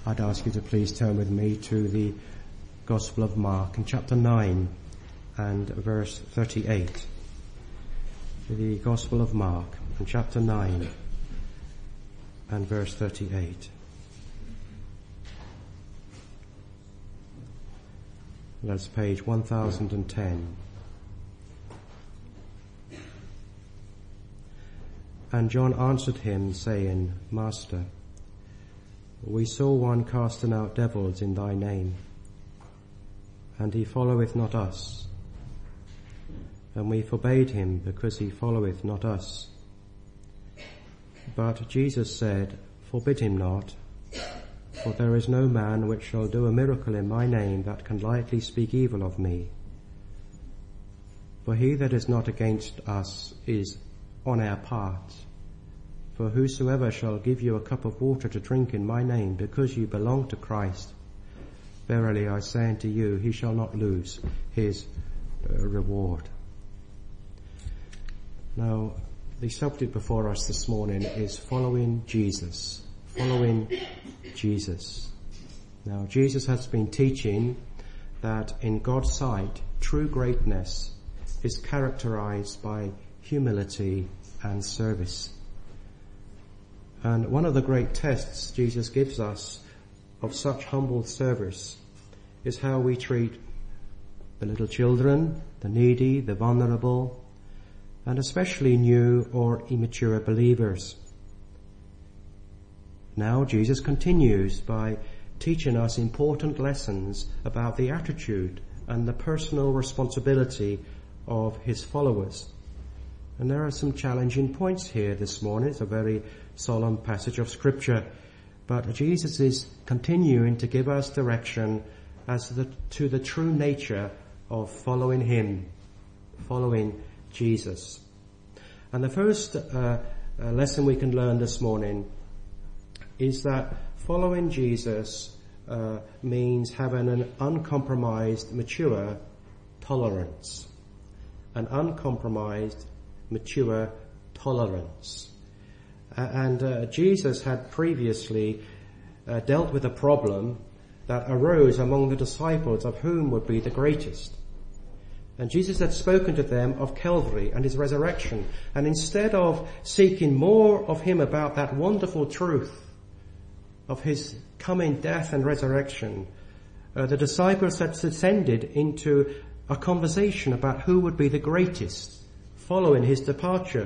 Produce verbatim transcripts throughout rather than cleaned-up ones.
I'd ask you to please turn with me to the Gospel of Mark in chapter nine and verse thirty-eight. The Gospel of Mark in chapter nine and verse thirty-eight. That's page one thousand ten. And John answered him, saying, Master, we saw one casting out devils in thy name, and he followeth not us. And we forbade him, because he followeth not us. But Jesus said, Forbid him not, for there is no man which shall do a miracle in my name that can lightly speak evil of me. For he that is not against us is on our part. For whosoever shall give you a cup of water to drink in my name, because you belong to Christ, verily I say unto you, he shall not lose his uh, reward. Now, the subject before us this morning is following Jesus. Following Jesus. Now, Jesus has been teaching that in God's sight, true greatness is characterized by humility and service. And one of the great tests Jesus gives us of such humble service is how we treat the little children, the needy, the vulnerable, and especially new or immature believers. Now Jesus continues by teaching us important lessons about the attitude and the personal responsibility of his followers. And there are some challenging points here this morning. It's a very solemn passage of scripture, but Jesus is continuing to give us direction as to the, to the true nature of following him, following Jesus. And the first uh, uh, lesson we can learn this morning is that following Jesus uh, means having an uncompromised, mature tolerance. An uncompromised, mature tolerance. Uh, and uh, Jesus had previously uh, dealt with a problem that arose among the disciples of whom would be the greatest. And Jesus had spoken to them of Calvary and his resurrection. And instead of seeking more of him about that wonderful truth of his coming death and resurrection, uh, the disciples had descended into a conversation about who would be the greatest following his departure.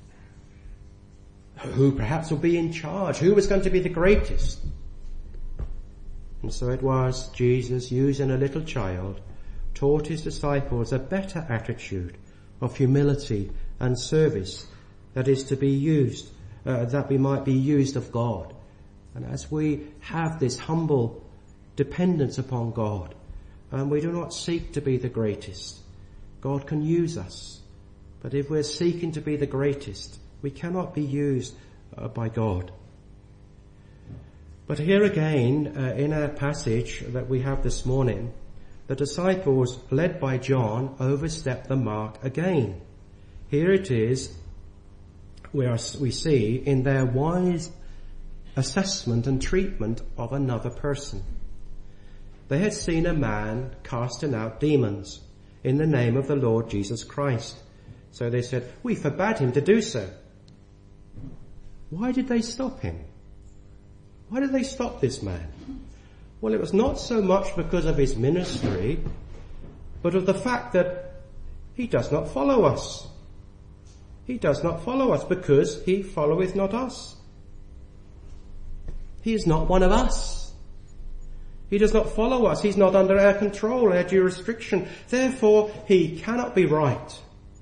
Who perhaps would be in charge? Who was going to be the greatest? And so it was Jesus, using a little child, taught his disciples a better attitude of humility and service that is to be used, uh, that we might be used of God. And as we have this humble dependence upon God, and we do not seek to be the greatest, God can use us. But if we're seeking to be the greatest, we cannot be used uh, by God. But here again, uh, in our passage that we have this morning, the disciples, led by John, overstep the mark again. Here it is, where we see in their wise assessment and treatment of another person. They had seen a man casting out demons in the name of the Lord Jesus Christ. So they said, we forbade him to do so. Why did they stop him? Why did they stop this man? Well, it was not so much because of his ministry, but of the fact that he does not follow us. He does not follow us because he followeth not us. He is not one of us. He does not follow us. He's not under our control, our jurisdiction. Therefore, he cannot be right.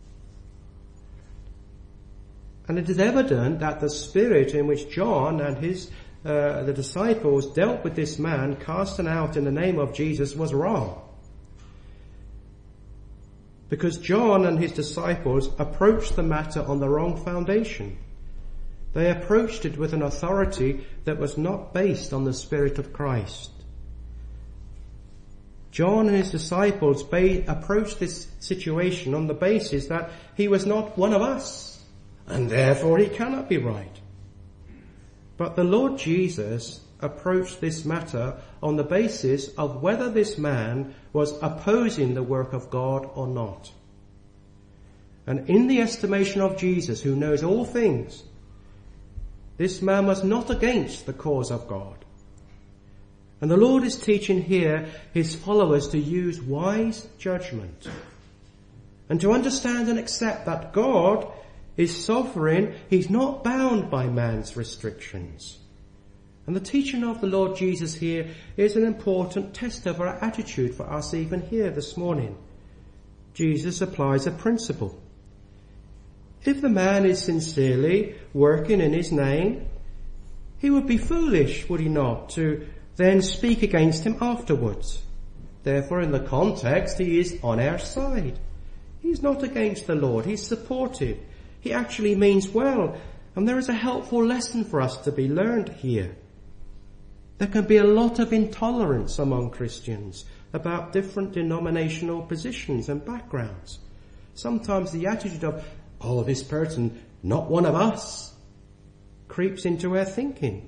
And it is evident that the spirit in which John and his uh, the disciples dealt with this man casting out in the name of Jesus was wrong. Because John and his disciples approached the matter on the wrong foundation. They approached it with an authority that was not based on the Spirit of Christ. John and his disciples ba- approached this situation on the basis that he was not one of us, and therefore he cannot be right. But the Lord Jesus approached this matter on the basis of whether this man was opposing the work of God or not. And in the estimation of Jesus, who knows all things, this man was not against the cause of God. And the Lord is teaching here his followers to use wise judgment and to understand and accept that God is sovereign. He's not bound by man's restrictions. And the teaching of the Lord Jesus here is an important test of our attitude for us even here this morning. Jesus applies a principle. If the man is sincerely working in his name, he would be foolish, would he not, to then speak against him afterwards. Therefore, in the context, he is on our side. He's not against the Lord. He's supportive. He actually means well. And there is a helpful lesson for us to be learned here. There can be a lot of intolerance among Christians about different denominational positions and backgrounds. Sometimes the attitude of, oh, this person, not one of us, creeps into our thinking.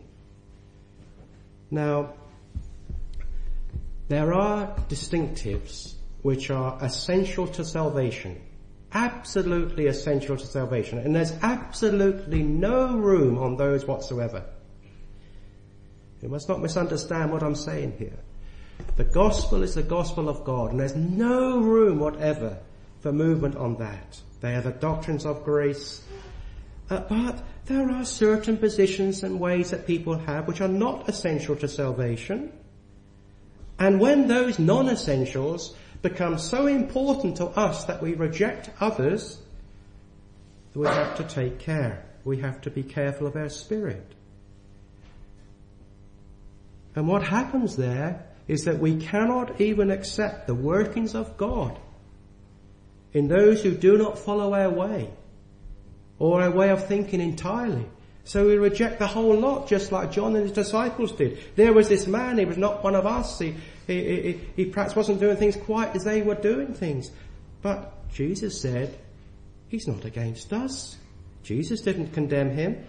Now, there are distinctives which are essential to salvation, absolutely essential to salvation, and there's absolutely no room on those whatsoever. You must not misunderstand what I'm saying here. The gospel is the gospel of God, and there's no room whatever for movement on that. They are the doctrines of grace. Uh, but there are certain positions and ways that people have which are not essential to salvation. And when those non-essentials become so important to us that we reject others, we have to take care. We have to be careful of our spirit. And what happens there is that we cannot even accept the workings of God in those who do not follow our way or our way of thinking entirely. So we reject the whole lot, just like John and his disciples did. There was this man, he was not one of us. He, he, he, he perhaps wasn't doing things quite as they were doing things. But Jesus said, he's not against us. Jesus didn't condemn him.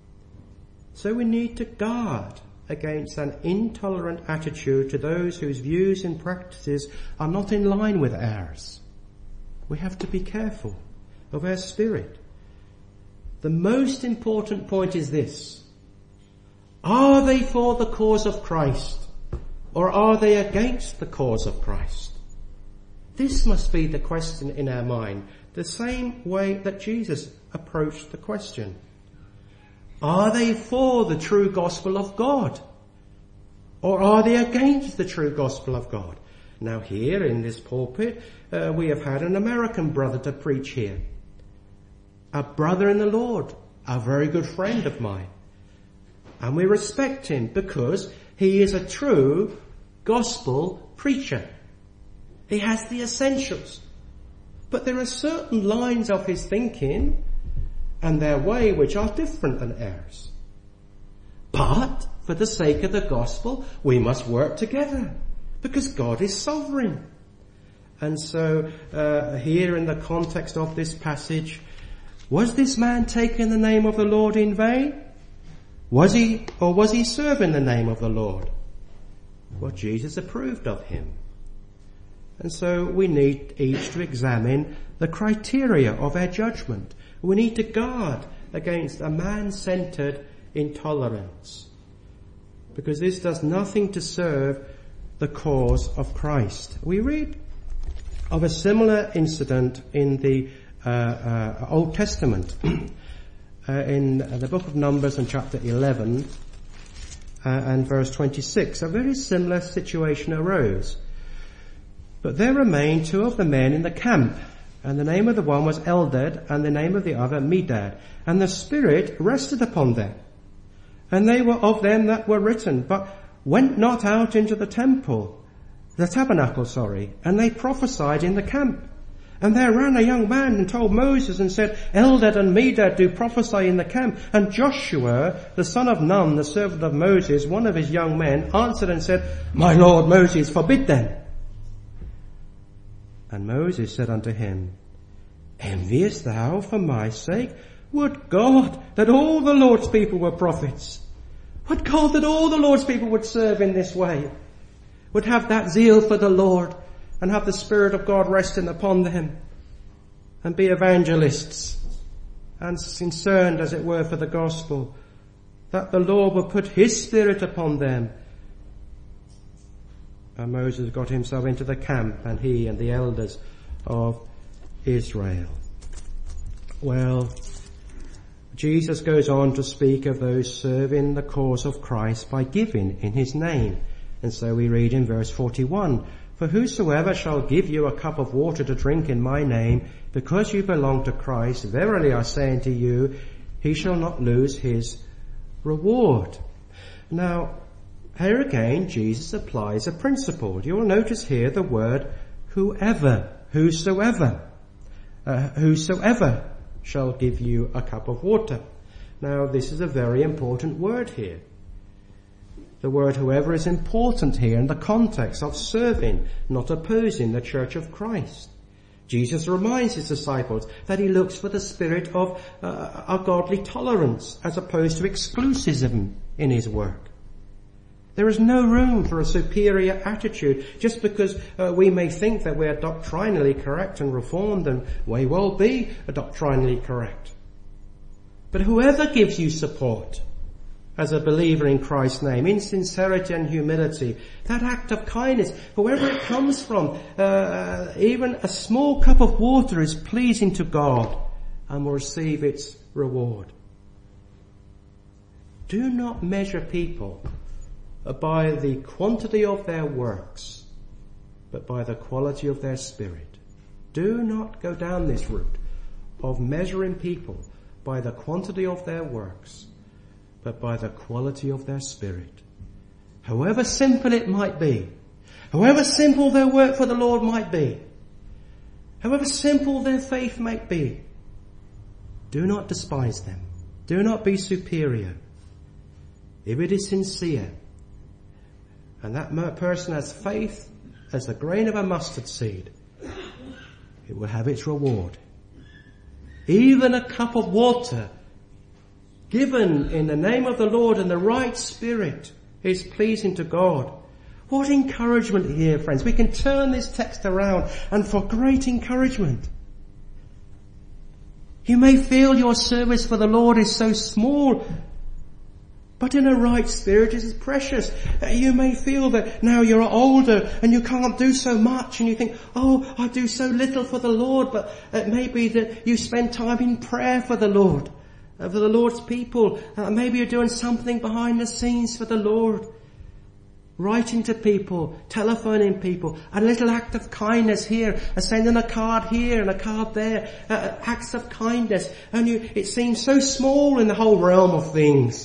So we need to guard against an intolerant attitude to those whose views and practices are not in line with ours. We have to be careful of our spirit. The most important point is this. Are they for the cause of Christ, or are they against the cause of Christ? This must be the question in our mind, the same way that Jesus approached the question. Are they for the true gospel of God, or are they against the true gospel of God? Now here in this pulpit, uh, we have had an American brother to preach here. A brother in the Lord, a very good friend of mine. And we respect him because he is a true gospel preacher. He has the essentials. But there are certain lines of his thinking and their way which are different than ours. But for the sake of the gospel, we must work together because God is sovereign. And so uh, here in the context of this passage, was this man taking the name of the Lord in vain? Was he, or was he serving the name of the Lord? Well, Jesus approved of him. And so we need each to examine the criteria of our judgment. We need to guard against a man-centered intolerance, because this does nothing to serve the cause of Christ. We read of a similar incident in the uh, uh, Old Testament, uh, in the book of Numbers and chapter eleven uh, and verse twenty-six. A very similar situation arose. But there remained two of the men in the camp, and the name of the one was Eldad, and the name of the other Medad. And the Spirit rested upon them. And they were of them that were written, but went not out into the temple, the tabernacle, sorry, and they prophesied in the camp. And there ran a young man and told Moses and said, Eldad and Medad do prophesy in the camp. And Joshua, the son of Nun, the servant of Moses, one of his young men, answered and said, My Lord Moses, forbid them. And Moses said unto him, Enviest thou for my sake? Would God that all the Lord's people were prophets? I'd God that all the Lord's people would serve in this way, would have that zeal for the Lord and have the Spirit of God resting upon them and be evangelists and concerned, as it were, for the gospel, that the Lord would put his Spirit upon them. And Moses got himself into the camp, and he and the elders of Israel. Well, Jesus goes on to speak of those serving the cause of Christ by giving in his name. And so we read in verse forty-one, "For whosoever shall give you a cup of water to drink in my name, because you belong to Christ, verily I say unto you, he shall not lose his reward." Now, here again, Jesus applies a principle. You'll notice here the word whoever, whosoever, uh, whosoever shall give you a cup of water. Now, this is a very important word here. The word whoever is important here in the context of serving, not opposing the church of Christ. Jesus reminds his disciples that he looks for the spirit of uh, a godly tolerance as opposed to exclusivism in his work. There is no room for a superior attitude just because uh, we may think that we are doctrinally correct and reformed and may well be doctrinally correct. But whoever gives you support as a believer in Christ's name, in sincerity and humility, that act of kindness, wherever it comes from, uh, even a small cup of water is pleasing to God and will receive its reward. Do not measure people by the quantity of their works, but by the quality of their spirit. Do not go down this route of measuring people by the quantity of their works, but by the quality of their spirit. However simple it might be, however simple their work for the Lord might be, however simple their faith might be, do not despise them. Do not be superior. If it is sincere, and that person has faith as the grain of a mustard seed, it will have its reward. Even a cup of water given in the name of the Lord in the right spirit is pleasing to God. What encouragement here, friends. We can turn this text around, and for great encouragement. You may feel your service for the Lord is so small, but in a right spirit it is precious. You may feel that now you're older and you can't do so much, and you think, oh, I do so little for the Lord, but it may be that you spend time in prayer for the Lord, for the Lord's people. Uh, maybe you're doing something behind the scenes for the Lord. Writing to people, telephoning people, a little act of kindness here, uh, sending a card here and a card there, uh, acts of kindness. And you, it seems so small in the whole realm of things.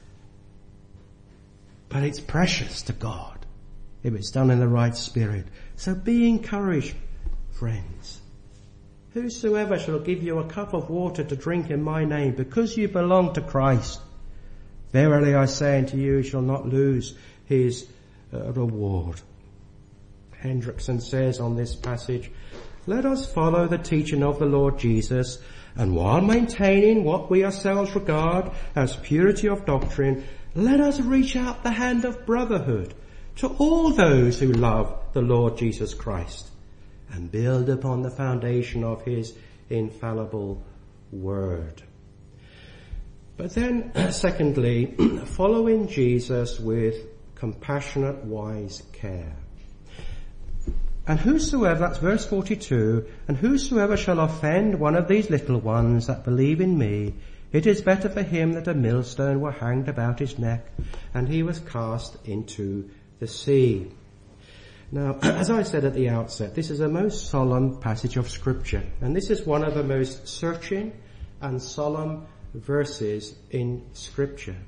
But it's precious to God if it's done in the right spirit. So be encouraged, friends. Whosoever shall give you a cup of water to drink in my name, because you belong to Christ, verily I say unto you, shall not lose his uh, reward. Hendrickson says on this passage, let us follow the teaching of the Lord Jesus, and while maintaining what we ourselves regard as purity of doctrine, let us reach out the hand of brotherhood to all those who love the Lord Jesus Christ and build upon the foundation of his infallible word. But then, secondly, following Jesus with compassionate, wise care. And whosoever, that's verse forty-two, and whosoever shall offend one of these little ones that believe in me, it is better for him that a millstone were hanged about his neck, and he was cast into the sea. Now, as I said at the outset, this is a most solemn passage of Scripture, and this is one of the most searching and solemn verses in Scripture.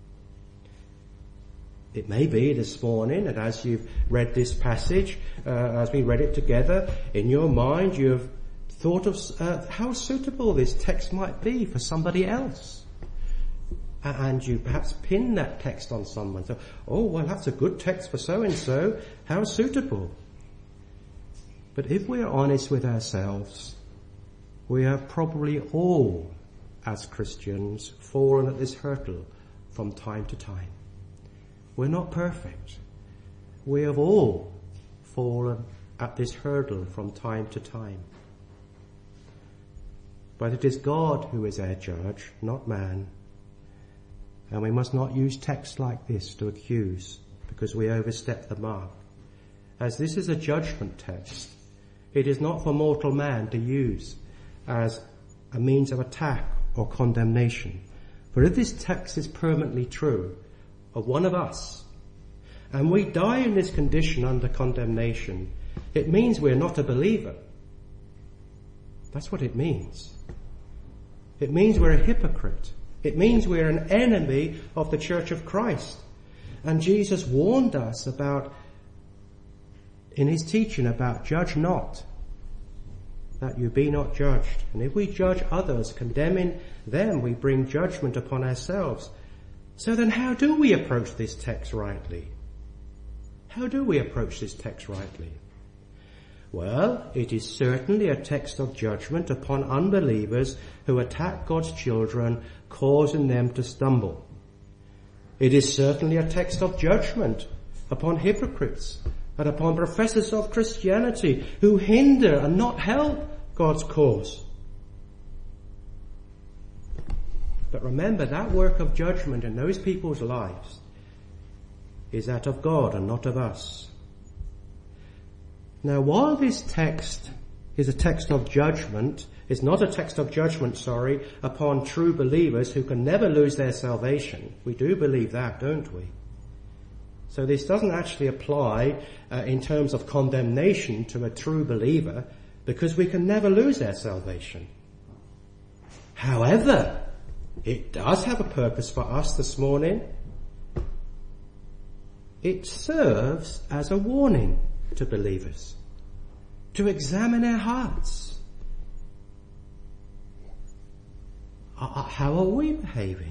It may be this morning that as you've read this passage, uh, as we read it together, in your mind you have thought of uh, how suitable this text might be for somebody else. And you perhaps pin that text on someone. So, oh, well, that's a good text for so-and-so. How suitable. But if we're honest with ourselves, we have probably all, as Christians, fallen at this hurdle from time to time. We're not perfect. We have all fallen at this hurdle from time to time. But it is God who is our judge, not man. And we must not use texts like this to accuse because we overstep the mark. As this is a judgment text, it is not for mortal man to use as a means of attack or condemnation. For if this text is permanently true of one of us, and we die in this condition under condemnation, it means we're not a believer. That's what it means. It means we're a hypocrite. It means we're an enemy of the Church of Christ. And Jesus warned us about, in his teaching about judge not, that you be not judged. And if we judge others, condemning them, we bring judgment upon ourselves. So then how do we approach this text rightly? How do we approach this text rightly? Well, it is certainly a text of judgment upon unbelievers who attack God's children, causing them to stumble. It is certainly a text of judgment upon hypocrites and upon professors of Christianity who hinder and not help God's cause. But remember, that work of judgment in those people's lives is that of God and not of us. Now, while this text is a text of judgment, is not a text of judgment, sorry, upon true believers who can never lose their salvation. We do believe that, don't we? So this doesn't actually apply uh, in terms of condemnation to a true believer, because we can never lose our salvation. However, it does have a purpose for us this morning. It serves as a warning to believers to examine our hearts. How are we behaving?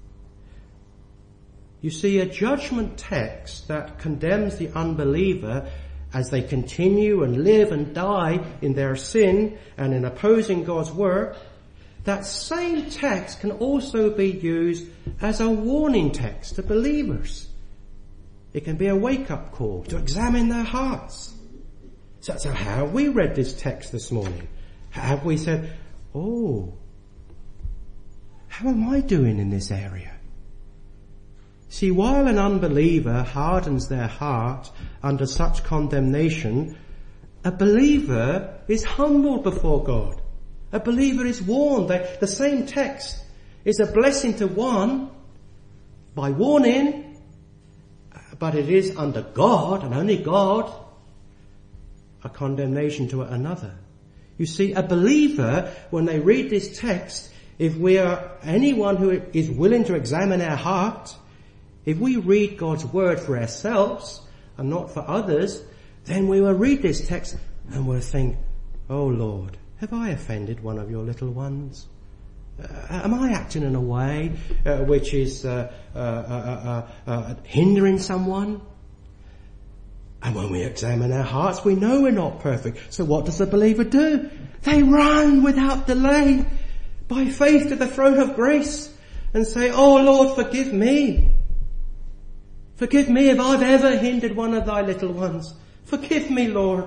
You see, a judgment text that condemns the unbeliever as they continue and live and die in their sin and in opposing God's work, that same text can also be used as a warning text to believers. It can be a wake-up call to examine their hearts. So, so how have we read this text this morning? Have we said, oh, how am I doing in this area? See, while an unbeliever hardens their heart under such condemnation, a believer is humbled before God. A believer is warned. That the same text is a blessing to one by warning, but it is under God, and only God, a condemnation to another. You see, a believer, when they read this text, if we are anyone who is willing to examine our heart, if we read God's word for ourselves and not for others, then we will read this text and we'll think, oh Lord, have I offended one of your little ones? Uh, am I acting in a way uh, which is uh, uh, uh, uh, uh, hindering someone? And when we examine our hearts, we know we're not perfect. So what does the believer do? They run without delay by faith to the throne of grace and say, oh Lord, forgive me. Forgive me if I've ever hindered one of thy little ones. Forgive me, Lord.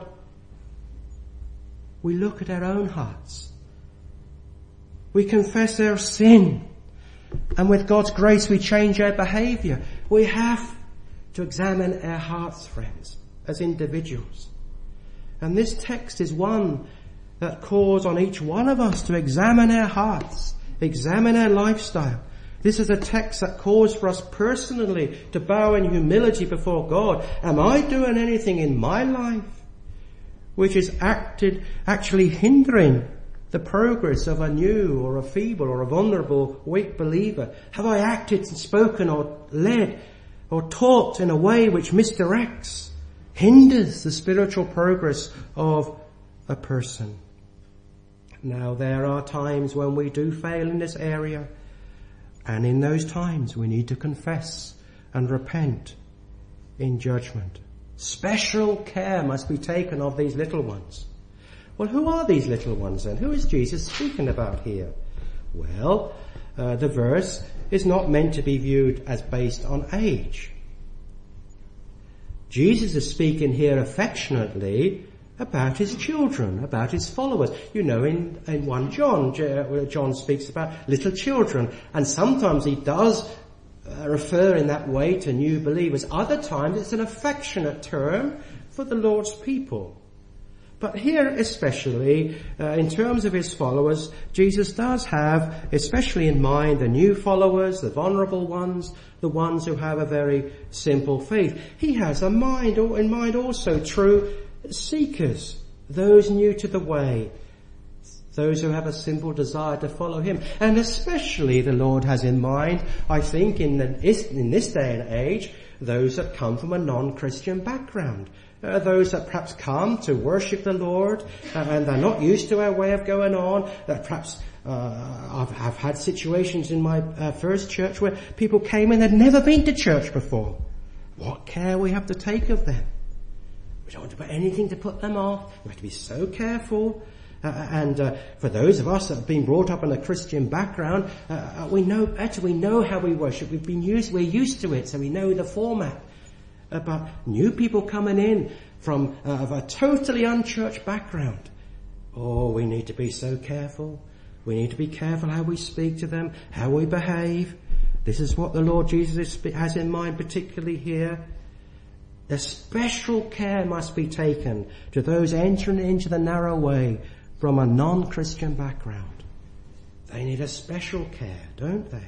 We look at our own hearts. We confess our sin. And with God's grace we change our behaviour. We have to examine our hearts, friends, as individuals. And this text is one that calls on each one of us to examine our hearts, examine our lifestyle. This is a text that calls for us personally to bow in humility before God. Am I doing anything in my life which is acted, actually hindering the progress of a new or a feeble or a vulnerable, weak believer? Have I acted and spoken or led or taught in a way which misdirects, hinders the spiritual progress of a person? Now, there are times when we do fail in this area. And in those times we need to confess and repent in judgment. Special care must be taken of these little ones. Well, who are these little ones then? Who is Jesus speaking about here? Well, uh, the verse is not meant to be viewed as based on age. Jesus is speaking here affectionately about his children, about his followers. You know, in, in First John, John speaks about little children, and sometimes he does uh, refer in that way to new believers. Other times it's an affectionate term for the Lord's people. But here especially, uh, in terms of his followers, Jesus does have especially in mind the new followers, the vulnerable ones, the ones who have a very simple faith. He has a mind, in mind also true seekers, those new to the way, those who have a simple desire to follow him. And especially the Lord has in mind, I think, in, the, in this day and age, those that come from a non-Christian background. Uh, those that perhaps come to worship the Lord uh, and they're not used to our way of going on. That perhaps uh, I've, I've had situations in my uh, first church where people came in, they'd never been to church before. What care we have to take of them. We don't want to put anything to put them off. We have to be so careful. Uh, and uh, for those of us that have been brought up in a Christian background, uh, we know better. We know how we worship. We've been used. We're used to it, so we know the format. Uh, but new people coming in from uh, of a totally unchurched background, oh, we need to be so careful. We need to be careful how we speak to them, how we behave. This is what the Lord Jesus has in mind, particularly here. A special care must be taken to those entering into the narrow way from a non-Christian background. They need a special care, don't they?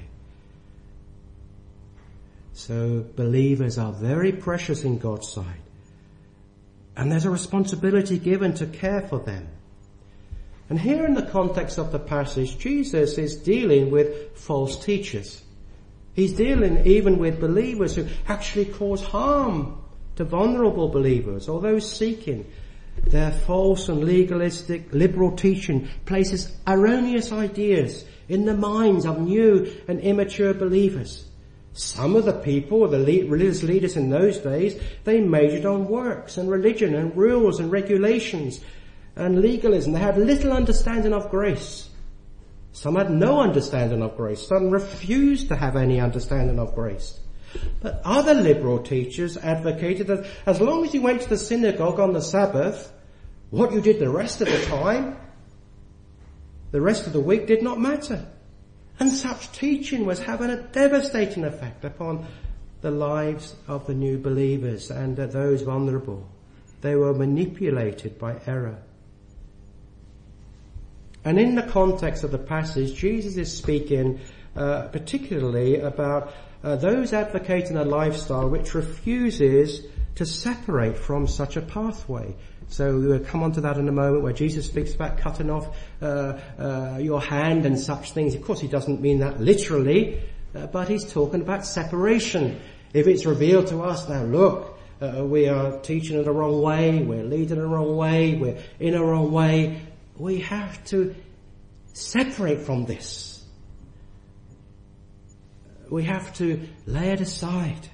So believers are very precious in God's sight. And there's a responsibility given to care for them. And here in the context of the passage, Jesus is dealing with false teachers. He's dealing even with believers who actually cause harm to vulnerable believers or those seeking. Their false and legalistic liberal teaching places erroneous ideas in the minds of new and immature believers. Some of the people, the religious leaders in those days, they majored on works and religion and rules and regulations and legalism. They had little understanding of grace. Some had no understanding of grace. Some refused to have any understanding of grace. But other liberal teachers advocated that as long as you went to the synagogue on the Sabbath, what you did the rest of the time, the rest of the week did not matter. And such teaching was having a devastating effect upon the lives of the new believers and those vulnerable. They were manipulated by error. And in the context of the passage, Jesus is speaking uh, particularly about uh, those advocating a lifestyle which refuses to separate from such a pathway. So we'll come on to that in a moment, where Jesus speaks about cutting off uh, uh, your hand and such things. Of course, he doesn't mean that literally, uh, but he's talking about separation. If it's revealed to us, now look, uh, we are teaching in the wrong way, we're leading in the wrong way, we're in a wrong way, we have to separate from this. We have to lay it aside.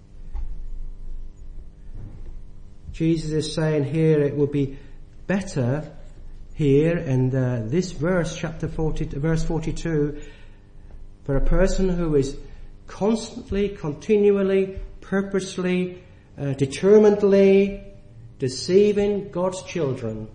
Jesus is saying here it would be better here in uh, this verse, chapter forty, verse forty-two, for a person who is constantly, continually, purposely, uh, determinedly deceiving God's children,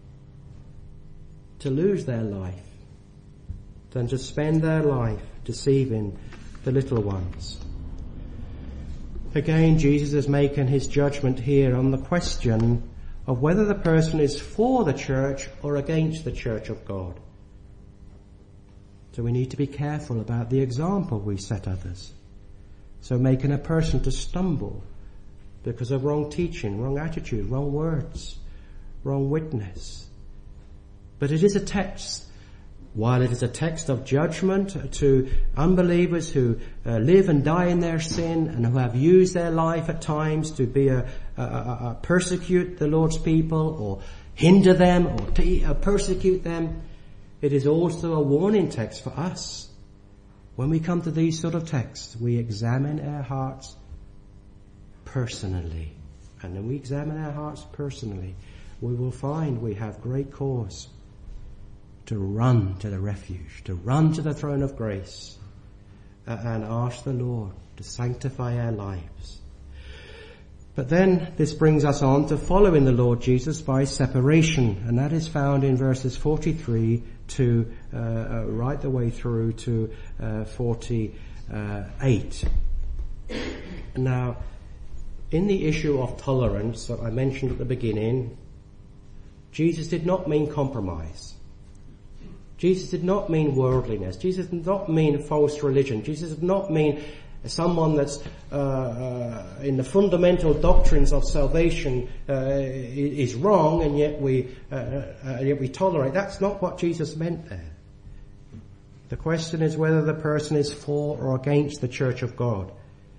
to lose their life than to spend their life deceiving the little ones. Again, Jesus is making his judgment here on the question of whether the person is for the church or against the church of God. So we need to be careful about the example we set others. So making a person to stumble because of wrong teaching, wrong attitude, wrong words, wrong witness. But it is a text, while it is a text of judgment to unbelievers who uh, live and die in their sin and who have used their life at times to be a, a, a, a persecute the Lord's people or hinder them or to, uh, persecute them, it is also a warning text for us. When we come to these sort of texts, we examine our hearts personally. And when we examine our hearts personally, we will find we have great cause to run to the refuge, to run to the throne of grace, uh, and ask the Lord to sanctify our lives. But then this brings us on to following the Lord Jesus by separation, and that is found in verses forty-three to uh, uh, right the way through to uh, forty-eight. Now, in the issue of tolerance that I mentioned at the beginning, Jesus did not mean compromise. Jesus did not mean worldliness. Jesus did not mean false religion. Jesus did not mean someone that's uh, uh, in the fundamental doctrines of salvation uh, is wrong, and yet we uh, uh, yet we tolerate. That's not what Jesus meant there. The question is whether the person is for or against the Church of God.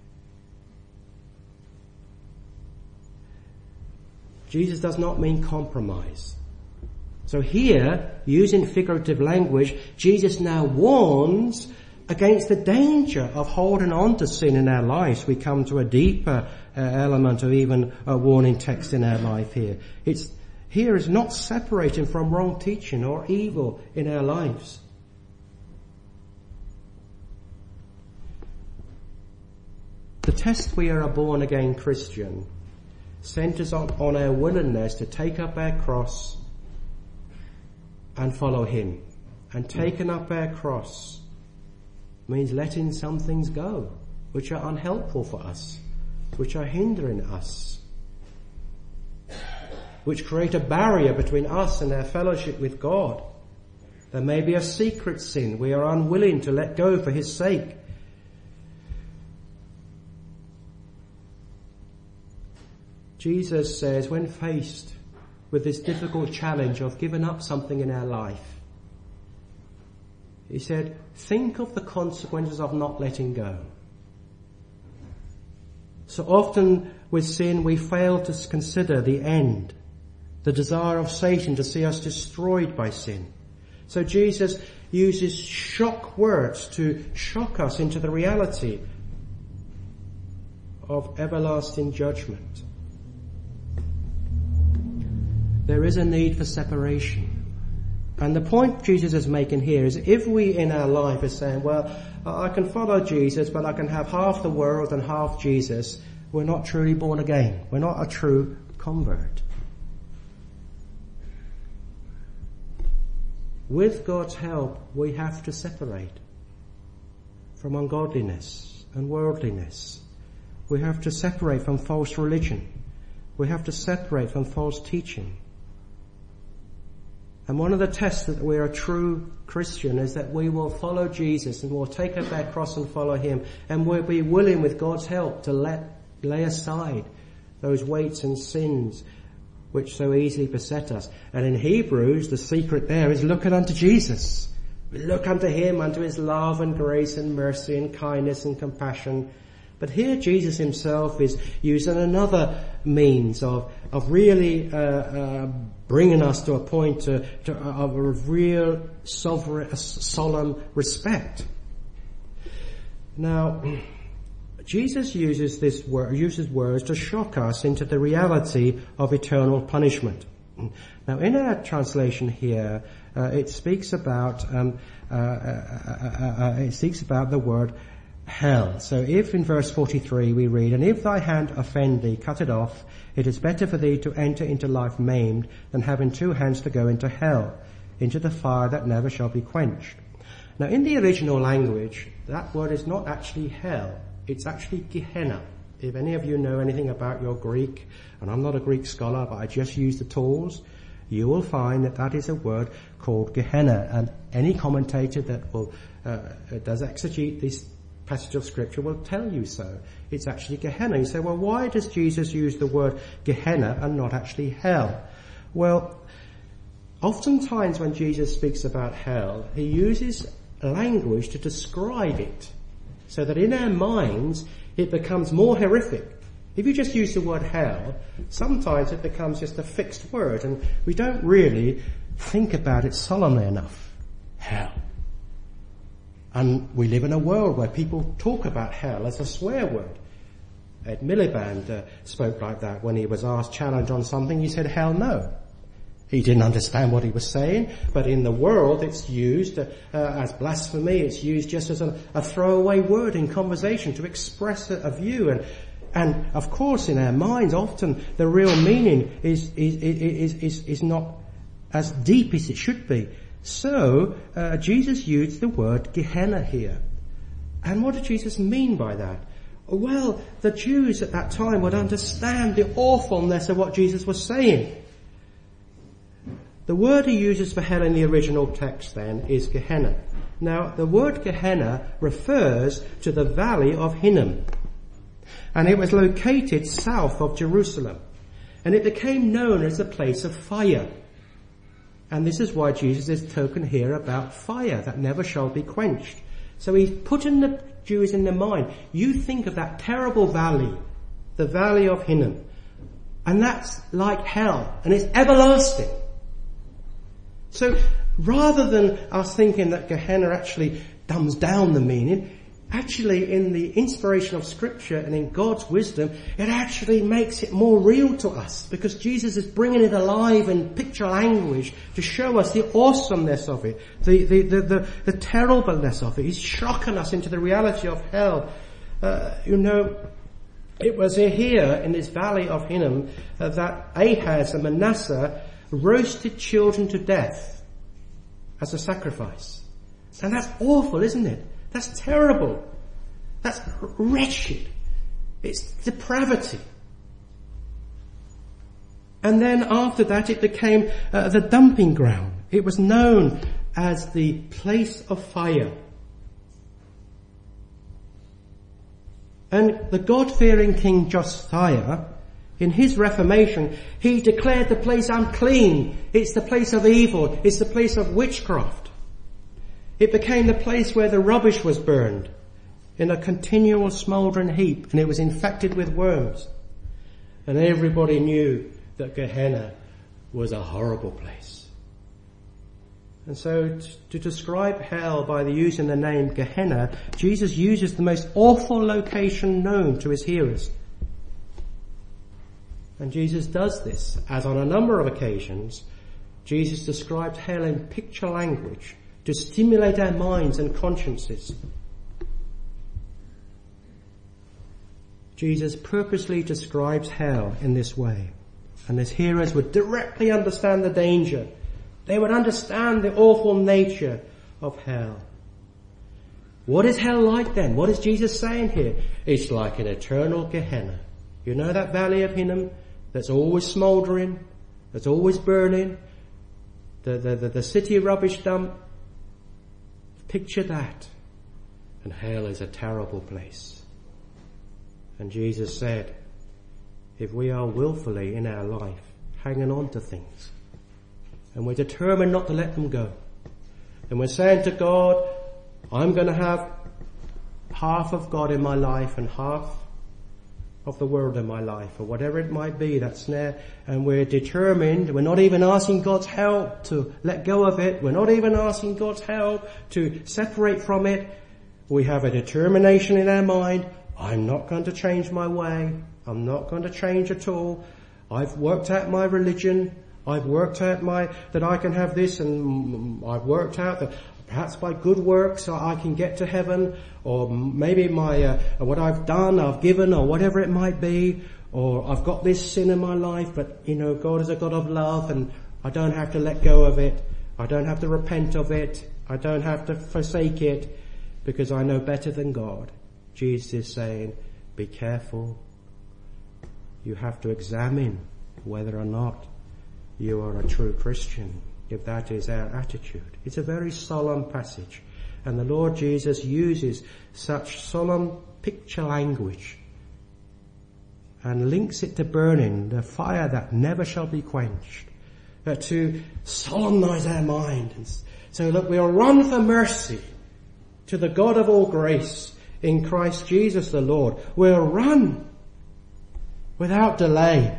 Jesus does not mean compromise. So here, using figurative language, Jesus now warns against the danger of holding on to sin in our lives. We come to a deeper uh, element of even a warning text in our life here. It's here is not separating from wrong teaching or evil in our lives. The test we are a born again Christian centers on, on our willingness to take up our cross and follow him. And taking up our cross means letting some things go which are unhelpful for us, which are hindering us, which create a barrier between us and our fellowship with God. There may be a secret sin we are unwilling to let go for his sake. Jesus says, when faced with this difficult challenge of giving up something in our life, he said, think of the consequences of not letting go. So often with sin we fail to consider the end, the desire of Satan to see us destroyed by sin. So Jesus uses shock words to shock us into the reality of everlasting judgment. There is a need for separation. And the point Jesus is making here is if we in our life are saying, well, I can follow Jesus, but I can have half the world and half Jesus, we're not truly born again. We're not a true convert. With God's help, we have to separate from ungodliness and worldliness. We have to separate from false religion. We have to separate from false teaching. And one of the tests that we're a true Christian is that we will follow Jesus and we'll take up our cross and follow him, and we'll be willing with God's help to let lay aside those weights and sins which so easily beset us. And in Hebrews, the secret there is looking unto Jesus. We look unto him, unto his love and grace and mercy and kindness and compassion. But here Jesus himself is using another means of of really uh, uh, bringing us to a point to, to, of a real sovereign, solemn respect. Now, Jesus uses this word, uses words to shock us into the reality of eternal punishment. Now, in our translation here, uh, it speaks about um, uh, uh, uh, uh, it speaks about the word hell. So if in verse forty-three we read, and if thy hand offend thee, cut it off. It is better for thee to enter into life maimed than having two hands to go into hell, into the fire that never shall be quenched. Now in the original language, that word is not actually hell. It's actually Gehenna. If any of you know anything about your Greek, and I'm not a Greek scholar, but I just use the tools, you will find that that is a word called Gehenna. And any commentator that will uh, does exegete this passage of scripture will tell you so. It's actually Gehenna. You say, well, why does Jesus use the word Gehenna and not actually hell? Well, oftentimes when Jesus speaks about hell, he uses language to describe it, so that in our minds it becomes more horrific. If you just use the word hell, sometimes it becomes just a fixed word, and we don't really think about it solemnly enough. Hell. And we live in a world where people talk about hell as a swear word. Ed Miliband uh, spoke like that when he was asked challenge on something. He said, hell no. He didn't understand what he was saying, but in the world it's used uh, uh, as blasphemy. It's used just as a, a throwaway word in conversation to express a, a view. And And of course in our minds often the real meaning is, is, is, is, is not as deep as it should be. So, uh, Jesus used the word Gehenna here. And what did Jesus mean by that? Well, the Jews at that time would understand the awfulness of what Jesus was saying. The word he uses for hell in the original text then is Gehenna. Now, the word Gehenna refers to the valley of Hinnom. And it was located south of Jerusalem. And it became known as a place of fire. And this is why Jesus is talking here about fire that never shall be quenched. So he's putting the Jews in their mind. You think of that terrible valley, the valley of Hinnom. And that's like hell. And it's everlasting. So rather than us thinking that Gehenna actually dumbs down the meaning, actually in the inspiration of Scripture and in God's wisdom, it actually makes it more real to us because Jesus is bringing it alive in picture language to show us the awesomeness of it, the, the, the, the, the terribleness of it. He's shocking us into the reality of hell. Uh, you know, it was here in this valley of Hinnom uh, that Ahaz and Manasseh roasted children to death as a sacrifice. And that's awful, isn't it? That's terrible. That's wretched. It's depravity. And then after that it became uh, the dumping ground. It was known as the place of fire. And the God-fearing King Josiah, in his Reformation, he declared the place unclean. It's the place of evil. It's the place of witchcraft. It became the place where the rubbish was burned in a continual smouldering heap, and it was infected with worms. And everybody knew that Gehenna was a horrible place. And so t- to describe hell by the using the name Gehenna, Jesus uses the most awful location known to his hearers. And Jesus does this, as on a number of occasions, Jesus described hell in picture language to stimulate our minds and consciences. Jesus purposely describes hell in this way, and his hearers would directly understand the danger. They would understand the awful nature of hell. What is hell like then? What is Jesus saying here? It's like an eternal Gehenna. You know that valley of Hinnom that's always smouldering, that's always burning, the, the, the, the city rubbish dump? Picture that. And hell is a terrible place. And Jesus said, if we are willfully in our life hanging on to things, and we're determined not to let them go, and we're saying to God, I'm going to have half of God in my life and half of the world in my life, or whatever it might be, that's there, and we're determined, we're not even asking God's help to let go of it, we're not even asking God's help to separate from it. We have a determination in our mind, I'm not going to change my way, I'm not going to change at all, I've worked out my religion, I've worked out my, that I can have this, and I've worked out that perhaps by good works I can get to heaven, or maybe my uh, what I've done, I've given, or whatever it might be, or I've got this sin in my life, but you know, God is a God of love, and I don't have to let go of it. I don't have to repent of it. I don't have to forsake it, because I know better than God. Jesus is saying, be careful. You have to examine whether or not you are a true Christian, if that is our attitude. It's a very solemn passage, and the Lord Jesus uses such solemn picture language and links it to burning, the fire that never shall be quenched, uh, to solemnize our mind. And so that we'll run for mercy to the God of all grace in Christ Jesus the Lord. We'll run without delay.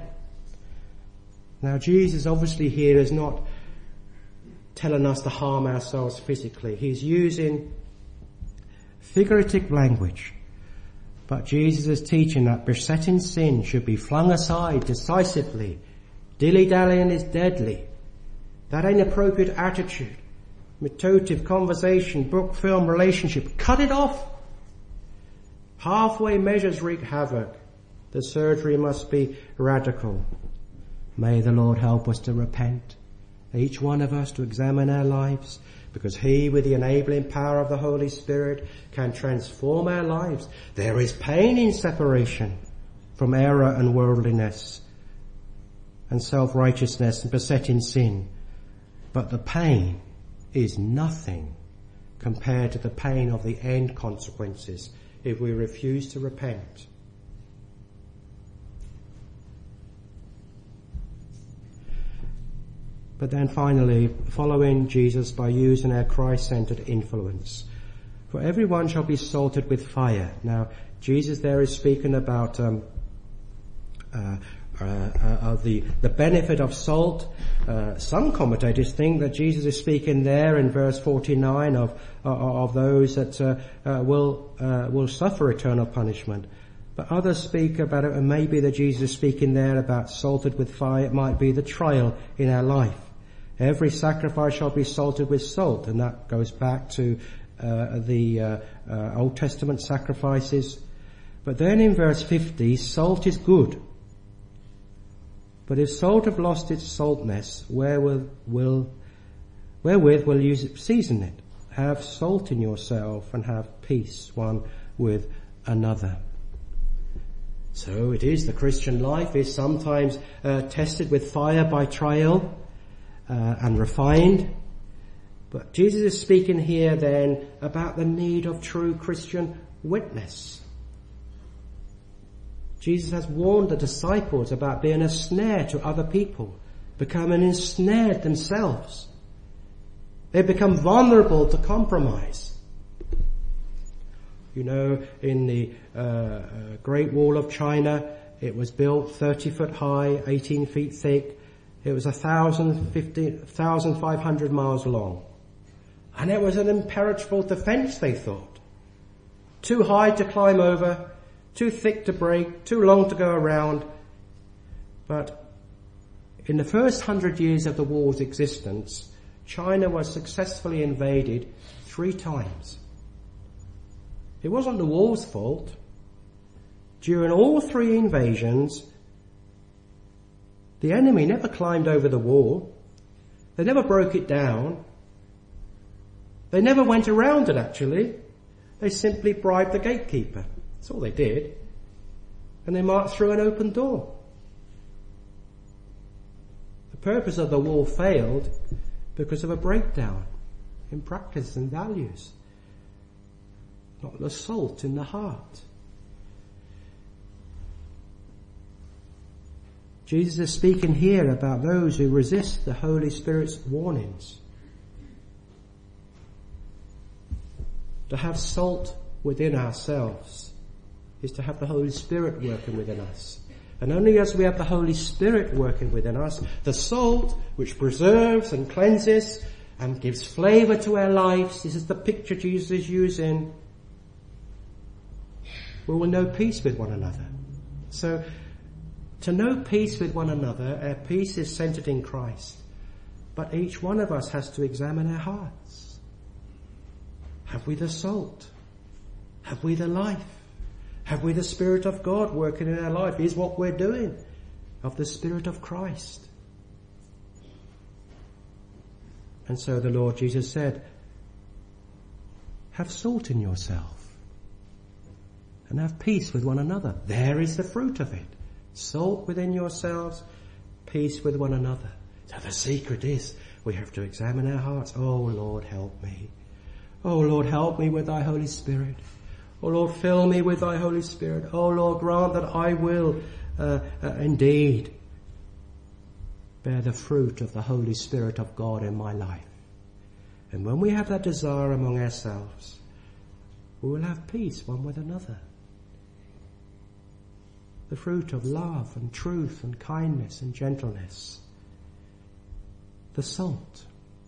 Now Jesus obviously here is not telling us to harm ourselves physically. He's using figurative language. But Jesus is teaching that besetting sin should be flung aside decisively. Dilly-dallying is deadly. That ain't appropriate attitude. Meditative conversation, book, film, relationship. Cut it off. Halfway measures wreak havoc. The surgery must be radical. May the Lord help us to repent, each one of us to examine our lives, because He, with the enabling power of the Holy Spirit, can transform our lives. There is pain in separation from error and worldliness and self-righteousness and besetting sin. But the pain is nothing compared to the pain of the end consequences if we refuse to repent. But then finally, following Jesus by using our Christ-centered influence. For everyone shall be salted with fire. Now, Jesus there is speaking about um, uh, uh, uh, of the, the benefit of salt. Uh, some commentators think that Jesus is speaking there in verse forty-nine of uh, of those that uh, uh, will uh, will suffer eternal punishment. But others speak about it, and maybe that Jesus is speaking there about salted with fire. It might be the trial in our life. Every sacrifice shall be salted with salt, and that goes back to uh, the uh, uh, Old Testament sacrifices. But then in verse fifty, salt is good. But if salt have lost its saltness, wherewith will, wherewith will you season it? Have salt in yourself and have peace one with another. So it is, the Christian life is sometimes uh, tested with fire by trial uh, and refined. But Jesus is speaking here then about the need of true Christian witness. Jesus has warned the disciples about being a snare to other people, becoming ensnared themselves. They become vulnerable to compromise. You know, in the uh, uh, Great Wall of China, it was built thirty foot high, eighteen feet thick. It was one thousand five hundred miles long. And it was an impenetrable defense, they thought. Too high to climb over, too thick to break, too long to go around. But in the first hundred years of the wall's existence, China was successfully invaded three times. It wasn't the wall's fault. During all three invasions, the enemy never climbed over the wall. They never broke it down. They never went around it, actually. They simply bribed the gatekeeper. That's all they did. And they marched through an open door. The purpose of the wall failed because of a breakdown in practice and values. Not the salt in the heart. Jesus is speaking here about those who resist the Holy Spirit's warnings. To have salt within ourselves is to have the Holy Spirit working within us. And only as we have the Holy Spirit working within us, the salt which preserves and cleanses and gives flavour to our lives, this is the picture Jesus is using, we will know peace with one another. So, to know peace with one another, our peace is centred in Christ. But each one of us has to examine our hearts. Have we the salt? Have we the life? Have we the Spirit of God working in our life? Is what we're doing of the Spirit of Christ? And so the Lord Jesus said, have salt in yourself and have peace with one another. There is the fruit of it. Salt within yourselves, peace with one another. So the secret is we have to examine our hearts. Oh Lord, help me. Oh Lord, help me with thy Holy Spirit. Oh Lord, fill me with thy Holy Spirit. Oh Lord, grant that I will uh, uh, indeed bear the fruit of the Holy Spirit of God in my life. And when we have that desire among ourselves, we will have peace one with another. The fruit of love and truth and kindness and gentleness. The salt.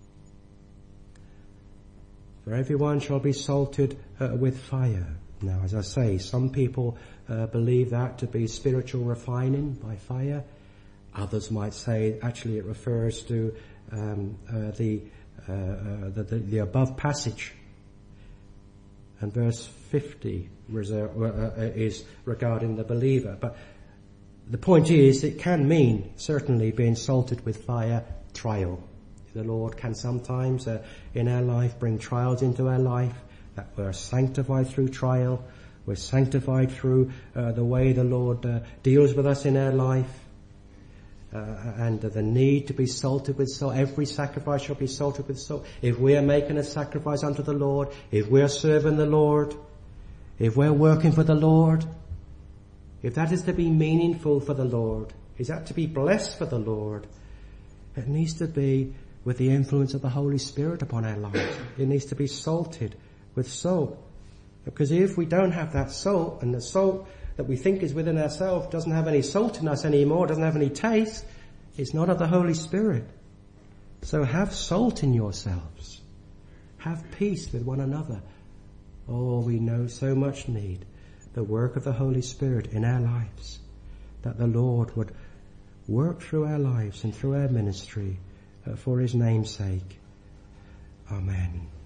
For everyone shall be salted uh, with fire. Now, as I say, some people uh, believe that to be spiritual refining by fire. Others might say actually it refers to um, uh, the, uh, uh, the, the the above passage. And verse fifty is regarding the believer. But the point is, it can mean certainly being salted with fire, trial. The Lord can sometimes uh, in our life bring trials into our life, that we're sanctified through trial. We're sanctified through uh, the way the Lord uh, deals with us in our life. Uh, and uh, the need to be salted with salt. Every sacrifice shall be salted with salt. If we are making a sacrifice unto the Lord, if we're serving the Lord, if we're working for the Lord, if that is to be meaningful for the Lord, is that to be blessed for the Lord, it needs to be with the influence of the Holy Spirit upon our lives. It needs to be salted with salt. Because if we don't have that salt, and the salt that we think is within ourselves doesn't have any salt in us anymore, doesn't have any taste, it's not of the Holy Spirit. So have salt in yourselves. Have peace with one another. Oh, we know so much need the work of the Holy Spirit in our lives, that the Lord would work through our lives and through our ministry uh, for his name's sake. Amen.